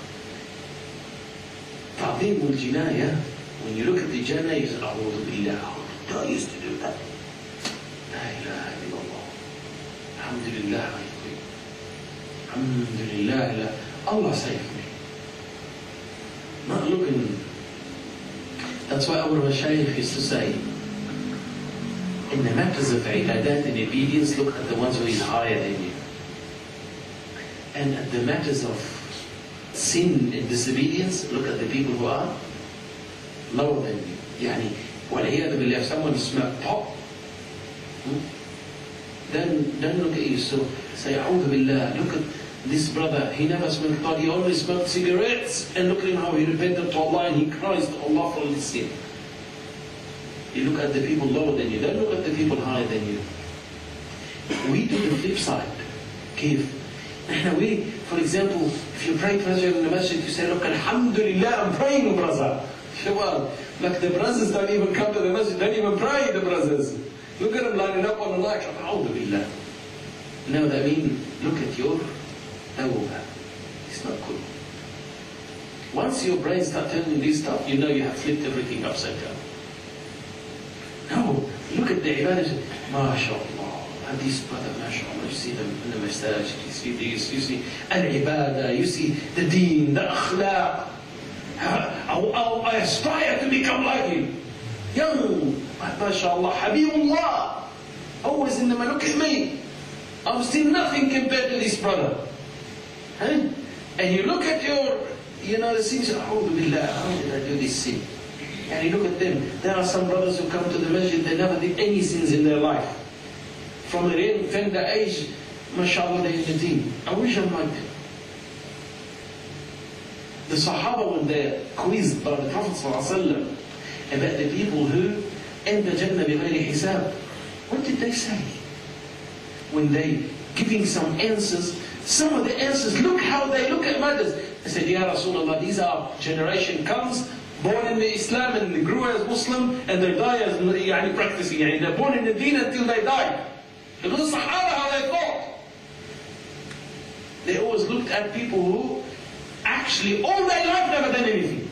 تعظيم الجناية, when you look at the jannah, you say, أعوذ بالله, I used to do that. لا إله إلا الله. الحمد لله. الحمد لله. Allah saved me. Not looking. That's why our Mashaykh used to say, in the matters of ibadat and obedience, look at the ones who is higher than you. And at the matters of sin and disobedience, look at the people who are lower than you. وَالْعِيَاذُ بِاللَّهِ, if someone smoked pot, then don't look at yourself. Say, أعوذ بالله, look at this brother, he never smoked pot, he only smoked cigarettes, and look at him how he repented to Allah and he cries to Allah for this sin. You look at the people lower than you, don't look at the people higher than you. We do the flip side. We, for example, if you pray Fajr in the masjid, you say, look, Alhamdulillah, I'm praying, brother. Like the brothers don't even come to the masjid, don't even pray, the brothers. Look at them lining up on the night, Alhamdulillah. No, that means, look at your tawbah. It's not good. Once your brain starts telling you this stuff, you know you have flipped everything upside down. No, look at the ibadah. MashaAllah. And this brother, MashaAllah, you see them in the masajid, you see this, you see al-ibadah, you see the deen, the akhlaq. I aspire to become like him. Young, MashaAllah, Habibullah. Always in the man, look at me. I've seen nothing compared to this brother. And you look at the sins, A'udhu Billah, how did I do this sin? And you look at them. There are some brothers who come to the masjid, they never did any sins in their life. From a young tender age, mashallah, they're in the deen. I wish I'm like them. The Sahaba, when they're quizzed by the Prophet ﷺ about the people who enter Jannah bighayri hisab, what did they say? When they giving some answers, some of the answers, look how they look at mothers. They said, Ya Rasulullah, these are generation comes, born in the Islam and they grew as Muslim and they die as practicing. They're born in the deen until they die. Look at the Sahaba, how they thought. They always looked at people who actually all their life never done anything.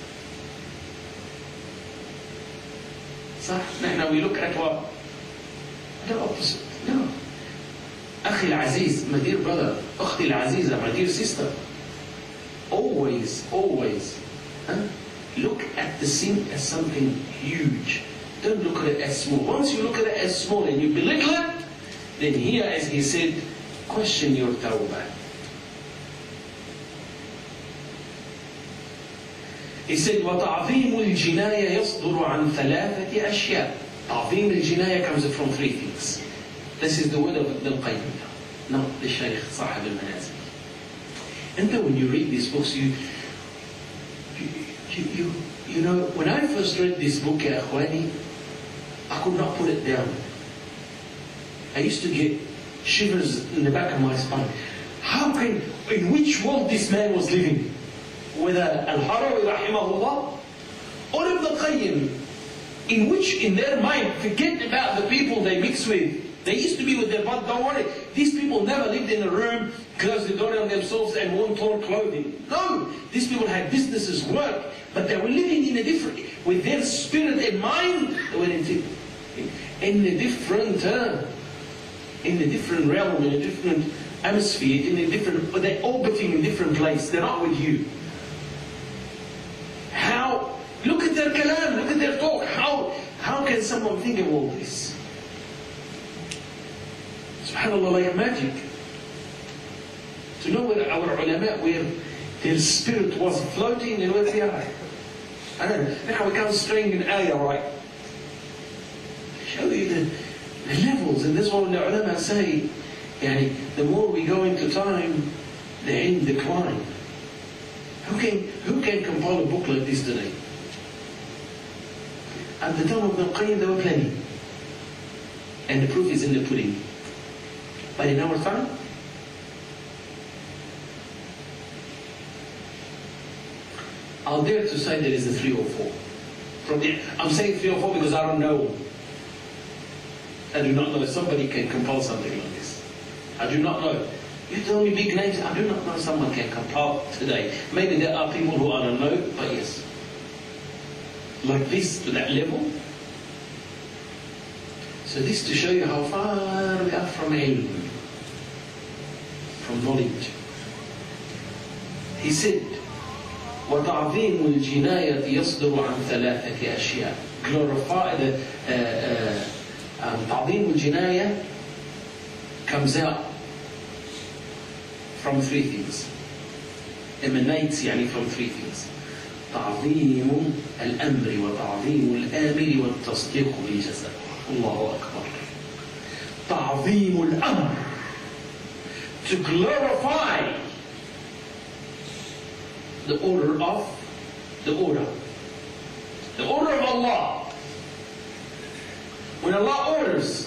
So now we look at what? The opposite. No. Akhi al-Aziz, my dear brother, Akhti al-Aziza, my dear sister, always, look at the sin as something huge. Don't look at it as small. Once you look at it as small and you belittle it, then here, as he said, question your tawbah. He said, وَتَعْظِيمُ الْجِنَايَ يَصْدُرُ عَنْ ثَلَاثَةِ أَشْيَاء. Ta'ظim al-jinaya comes from three things. This is the word of Ibn al-Qayyim, not the Shaykh Sahib al-Manazil. And then when you read these books, you know, when I first read this book, Ya Akhwani, I could not put it down. I used to get shivers in the back of my spine. In which world this man was living? Whether Al-Harawi rahimahullah or Ibn al-Qayyim, in their mind, forget about the people they mix with. They used to be with their bud, don't worry. These people never lived in a room, closed the door on themselves and wore torn clothing. No, these people had businesses, work, but they were living in a different, with their spirit and mind, they were in a different realm, in a different atmosphere, they're orbiting in a different place. They're not with you. Look at their kalam, look at their talk. How can someone think of all this? SubhanAllah, like magic. To know where our ulama were Their spirit was floating in with the eye. I don't know. Now we come straying in ayah, right? Show you the levels. And this is what the ulama say. The more we go into time, the ilm decline. Who can compile a book like this today? At the time of Ibn Qayyim, there were plenty. And the proof is in the pudding. But in our time, I'll dare to say there is a 3 or 4. I'm saying 3 or 4 because I don't know. I do not know if somebody can compile something like this. I do not know. You tell me big names, I do not know someone can compile today. Maybe there are people who I don't know, but yes. Like this, to that level. So this to show you how far we are from ilm, from knowledge. He said, وَتَعْظِيمُ الْجِنَايَةِ يَصْدُرُ عَنْ ثَلَاثَةِ أَشْيَاء. Glorify تعظيم الجناية comes out from 3 things. Emanates from 3 things. تعظيم الأمر وتعظيم الآمر والتصديق بالجزاء. الله أكبر. تعظيم الأمر, to glorify the order of Allah. When Allah orders,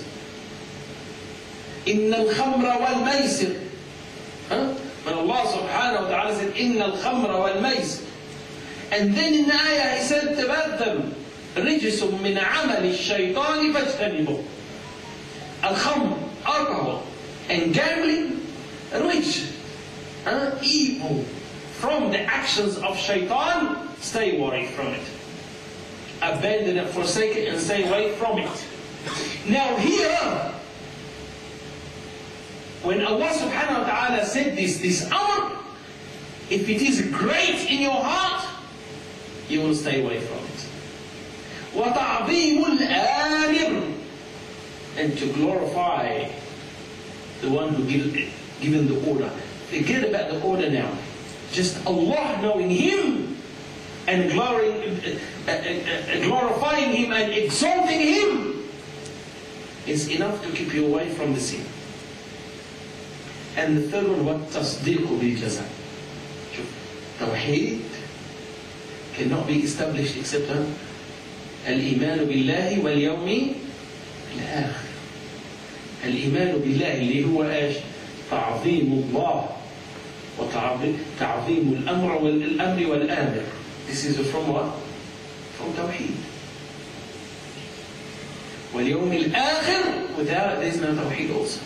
إن الخمر والميسر, when Allah subhanahu wa ta'ala said إن الخمر والميسر, and then in the ayah he said about them رجس من عمل الشيطان فاجتنبوه. Al-khamr, alcohol, and gambling, rich, evil, from the actions of shaitan, stay away from it. Abandon it, forsake it, and stay away from it. Now here, when Allah subhanahu wa ta'ala said this amr, if it is great in your heart, you will stay away from it. وَتَعْظِيمُ الْآمِرِ, and to glorify the one who given the order. Forget about the order now. Just Allah knowing Him and glorifying Him and exalting Him is enough to keep you away from the sin. And the third one, وَالتَّصْدِيقُ بِالْجَزَاءِ. Tawheed cannot be established except الإيمان بالله واليوم الآخر. الإيمان بالله اللي هو إيش؟ تعظيم الله وتعظيم الأمر والآمر. This is from what? From Tawheed. واليوم الآخر, without it there is no Tawheed also.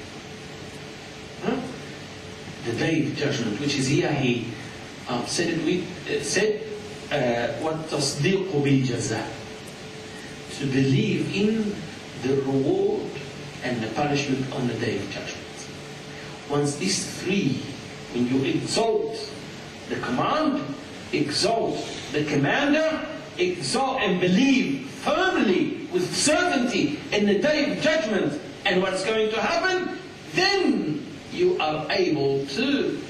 The day of judgment, which is here, he said وَالتَّصْدِيقُ بِالْجَزَاءِ, to believe in the reward and the punishment on the day of judgment. Once these 3, when you exalt the command, exalt the commander, exalt and believe firmly with certainty in the day of judgment and what's going to happen, then you are able to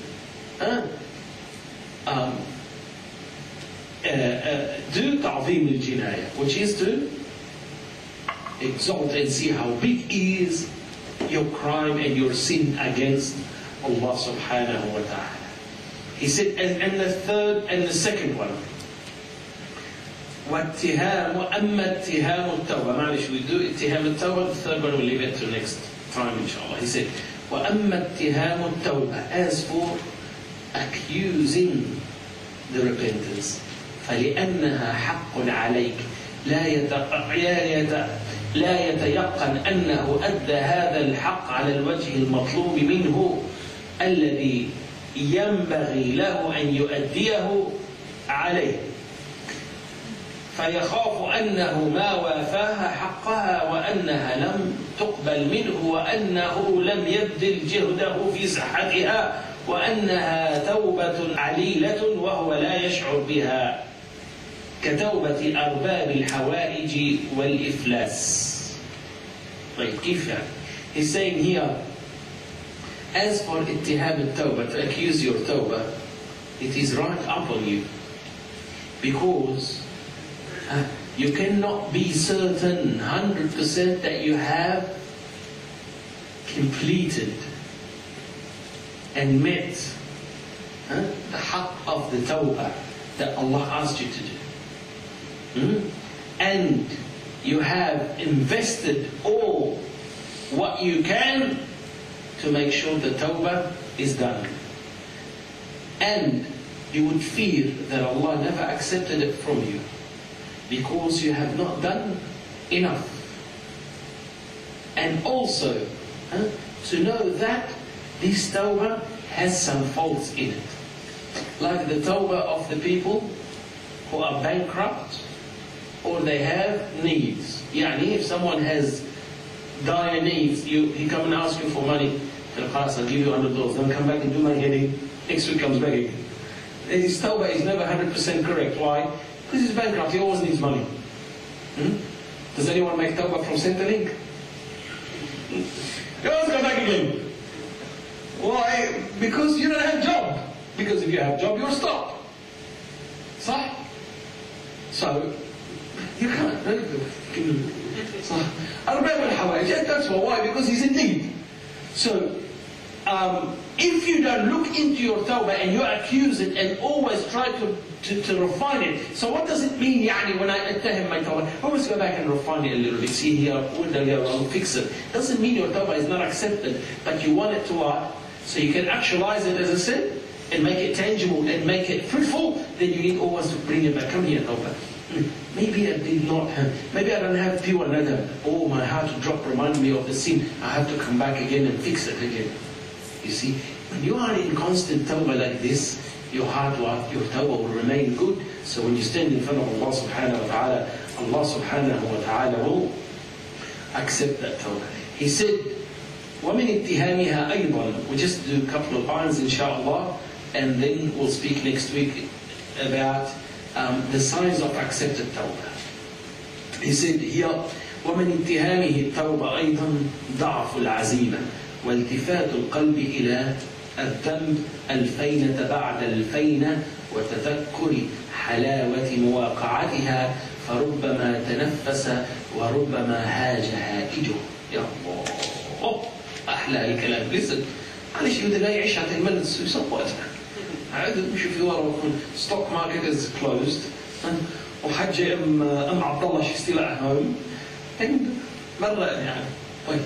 do ta'zim al-jinayah, which is to exalt and see how big is your crime and your sin against Allah subhanahu wa ta'ala. He said, and the third and the second one, وَاتِّهَامُ أَمَّا اتِّهَامُ التَّوْبَةِ. معلش, we do اتِّهَام التَّوْبَة, the third one we'll leave it to next time inshallah. He said, وَأَمَّا اتِّهَامُ التَّوْبَةِ, as for accusing the repentance, فَلِأَنَّهَا حَقٌّ عَلَيْكَ لا يتيقن أنه أدى هذا الحق على الوجه المطلوب منه الذي ينبغي له أن يؤديه عليه، فيخاف أنه ما وافاها حقها وأنها لم تقبل منه وأنه لم يبذل جهده في صحتها وأنها توبة عليلة وهو لا يشعر بها، كتوبة أرباب الحوائج والإفلاس. طيب كيف يعني؟ He's saying here, as for اتهام التوبة, to accuse your tawbah, it is right up on you. Because you cannot be certain 100% that you have completed and met the haqq of the tawbah that Allah asked you to do. And you have invested all what you can to make sure the tawbah is done. And you would fear that Allah never accepted it from you because you have not done enough. And also to know that this tawbah has some faults in it. Like the tawbah of the people who are bankrupt or they have needs. Yani if someone has dire needs, he come and ask you for money, I'll give you $100, then come back and do my heading, next week comes back again. His tawbah is never 100% correct. Why? Because he's bankrupt, he always needs money. Does anyone make tawbah from Centrelink? He always come back again. Why? Because you don't have a job. Because if you have a job, you're stopped. So, you can't. That's why. Because he's in need. So, if you don't look into your tawbah and you accuse it and always try to refine it. So what does it mean, when I attahim my tawbah? I always go back and refine it a little bit. See here, window here, I'll fix it. Doesn't mean your tawbah is not accepted, but you want it to what? So you can actualize it as a sin and make it tangible and make it fruitful. Then you need always to bring it back. Come here, tawbah. Maybe I did not have, maybe I don't have pure nadam. Oh, my heart drop reminded me of the sin. I have to come back again and fix it again. You see, when you are in constant tawbah like this, your heart, your tawbah will remain good. So when you stand in front of Allah subhanahu wa ta'ala, Allah subhanahu wa ta'ala will accept that tawbah. He said, وَمِنْ اتِّهَامِهَا أَيْضًا. We'll just do a couple of ayahs inshaAllah, and then we'll speak next week about the signs of accepted tawbah. He said here, وَمِنْ اتِّهَامِهِ التَّوْبَةِ أَيْضًا ضَعْفُ الْعَزِيمَةِ والتفات القلب إلى الذنب الفينة بعد الفينة وتذكر حلاوة مواقعتها فربما تنفس وربما هاج هائجه. يا الله أحلى الكلام. Listen, معلش يود لا يعيش على الملل يصوت. عاد نشوف ورا stock market is closed وحجة أم عبد الله she's still at home and مرة يعني طيب.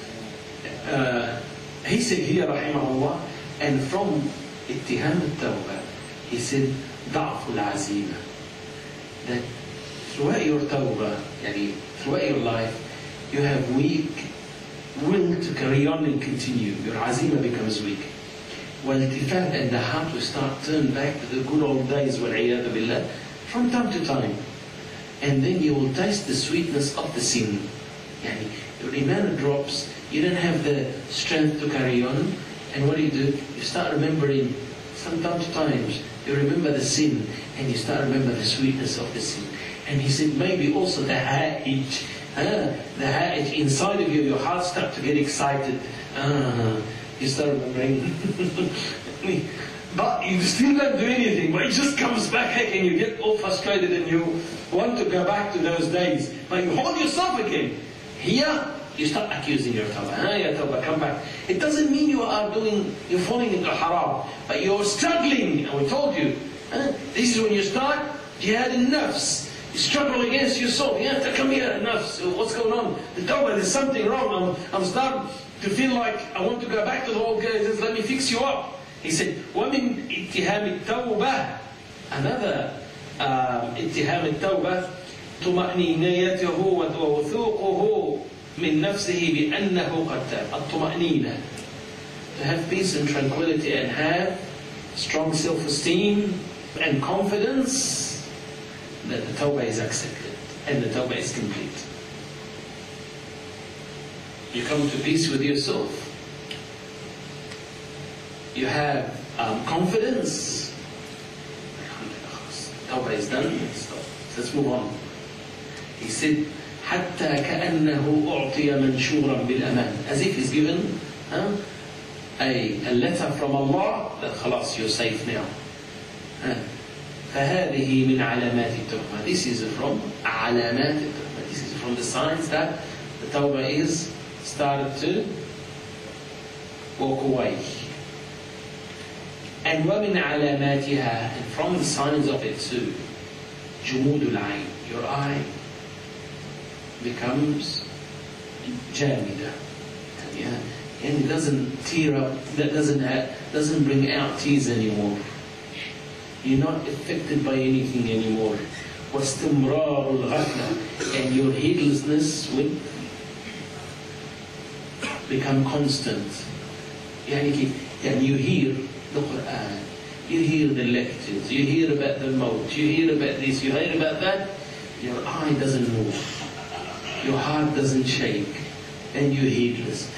He said here rahimahullah, and from ittiham al-tawbah, he said ضعف العزيمة, that throughout your tawbah, throughout your life, you have weak will to carry on and continue. Your azima becomes weak. والتفات, and the heart will start turn back to the good old days وَالْعِيَاذُ بِاللَّهِ from time to time. And then you will taste the sweetness of the sin. Your iman drops, you don't have the strength to carry on, and what do? You start remembering, sometimes you remember the sin, and you start remember the sweetness of the sin. And he said maybe also the ha'ij inside of you, your heart start to get excited. You start remembering. But you still don't do anything, but it just comes back and you get all frustrated and you want to go back to those days. But you hold yourself again. Here, you start accusing your tawbah. Ya tawbah, come back. It doesn't mean you're falling into haram, but you're struggling. And we told you, this is when you start jihad al-nafs. You struggle against your soul. You have to come here, nafs. What's going on? The tawbah, there's something wrong. I'm starting to feel like I want to go back to the old guys. Let me fix you up. He said, وَمِنْ اتِّهَامِ التَّوْبَةِ. Another اتِّهَامِ التَّوْبَةِ طمأنينيته ووثوقه من نفسه بأنه قد تاب. الطمأنينة, to have peace and tranquility and have strong self-esteem and confidence that the tawbah is accepted and the tawbah is complete. You come to peace with yourself. You have confidence. Tawbah is done. Let's move on. He said, حتى كأنه أعطي منشورا بالأمان, as if he's given a letter from Allah that خلاص, you're safe now. فهذه من علامات التوبة. This is from علامات التوبة. This is from the signs that the tawbah is started to walk away. And ومن علاماتها, and from the signs of it too, جمود العين. Your eye becomes جامدة. And it doesn't tear up, that doesn't bring out tears anymore. You're not affected by anything anymore. واستمرار الغفلة, and your heedlessness will become constant. You hear the Quran, you hear the lectures, you hear about the maut, you hear about this, you hear about that, your eye doesn't move, your heart doesn't shake, and you're heedless.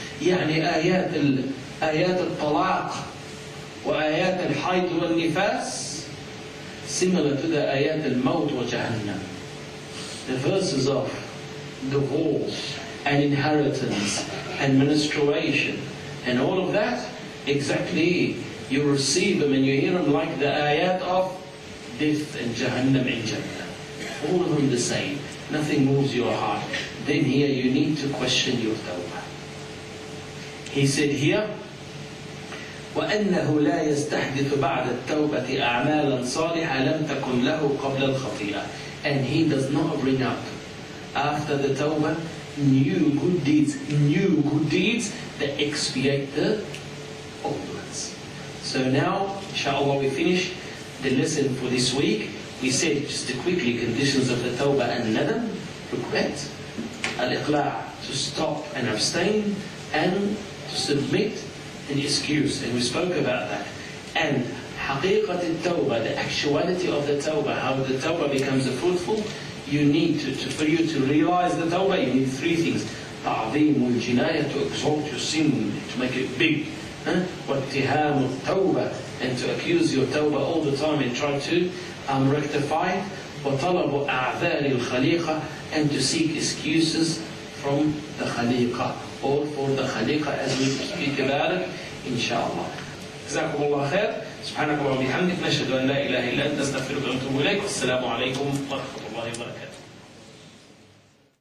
آيات الطلاق وآيات الحيض والنفاس similar to the آيات الموت وجهنم. The verses of divorce and inheritance and menstruation and all of that, exactly, you receive them and you hear them like the ayat of death and Jahannam and Jannah. All of them the same. Nothing moves your heart. Then here you need to question your tawbah. He said here, وأنه لا يستحدث بعد التوبة أعمالا صالحة لم تكن له قبل الخطيئة. And he does not bring up after the tawbah new good deeds that expiate the old ones. So now, inshallah, we finish the lesson for this week. We said, just to quickly, conditions of the tawbah and nadam, regret, al-iqla', to stop and abstain, and to submit and excuse. And we spoke about that. And haqiqat al-tawbah, the actuality of the tawbah, how the tawbah becomes fruitful, you need for you to realize the tawbah, you need three things. Ta'zeem al-jinayah, to exalt your sin, to make it big. وَاتِّهَامُ التَّوْبَةِ, and to accuse your tawbah all the time and try to rectify it. وَطَلَبُ أَعْذَارِ الْخَلِيقَةِ, and to seek excuses from the khaliqa, or for the khaliqa, as we speak about it, inshallah. جزاكم الله خير. سبحانك اللهم وبحمدك نشهد أن لا إله إلا أنت نستغفرك ونتوب إليك. والسلام عليكم ورحمة الله وبركاته.